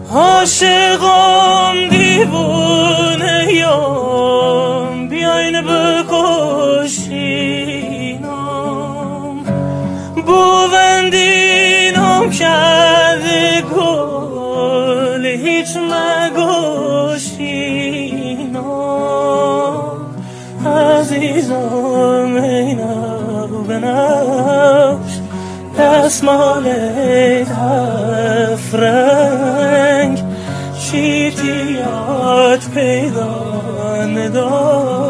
عاشقم دیوونه یم بیاین بکشینم بوندینم کرده گل هیچ مگوشینم عزیزم اینو بنفش دستمال تفرنگ چیتیات پیدا ندار